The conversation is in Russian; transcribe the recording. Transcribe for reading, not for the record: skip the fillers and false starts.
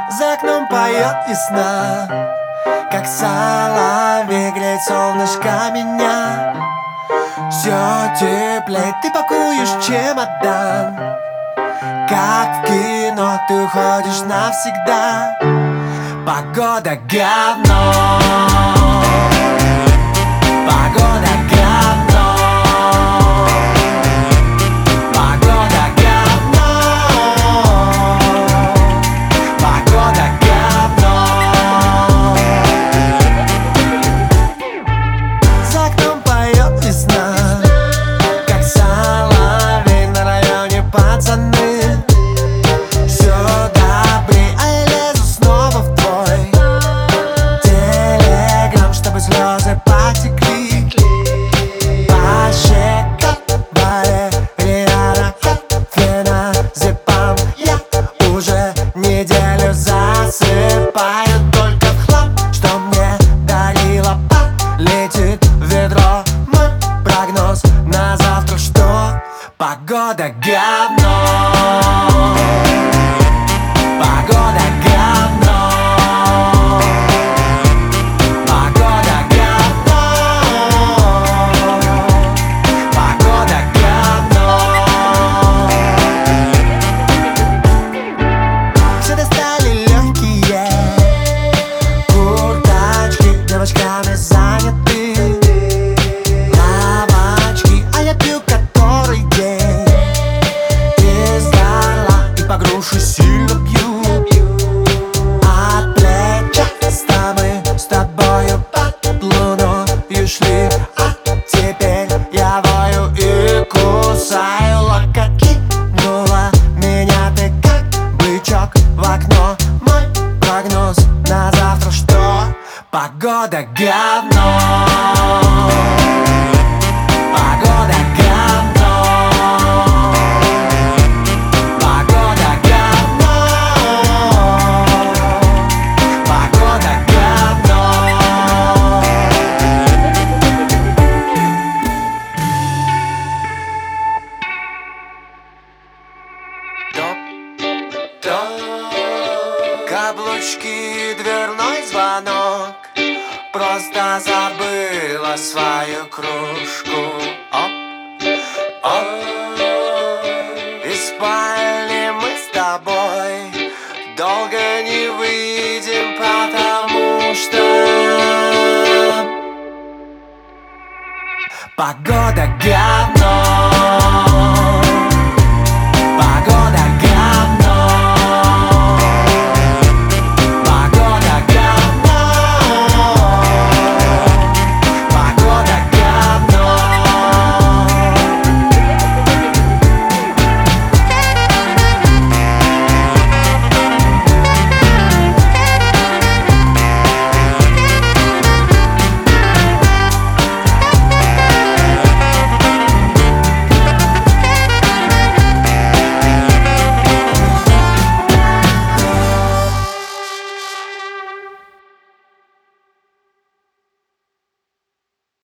За окном поет весна, как соловей греет солнышко меня. Все теплее, ты пакуешь чемодан, как в кино ты уходишь навсегда. Погода говно, погода говно, погода говно, погода говно. За окном поет весна, как соловей на районе пацаны. Все добрей, а я лезу снова в твой телеграм, чтобы слезы потекли по щекам. Балерина, феназепам. Я уже неделю засыпаю только в хлам, что мне дарила полетит в ведро. Мой прогноз на завтра, что погода говно, погода говно, погода говно, погода говно. Все достали легкие курточки, девочками заняты лавочки, а я пью который день из горла и по груши сильно бью. От плеча мы с тобою под луною шли, а теперь я вою и кусаю локоть. Кинула меня ты как бычок в окно. Мой прогноз на завтра, что погода говно, погода говно, погода говно, погода говно. Топ-топ, каблучки, дверной звонок. Просто забыла свою кружку. Оп, оп. Из спальни мы с тобой долго не выйдем, потому что погода говно.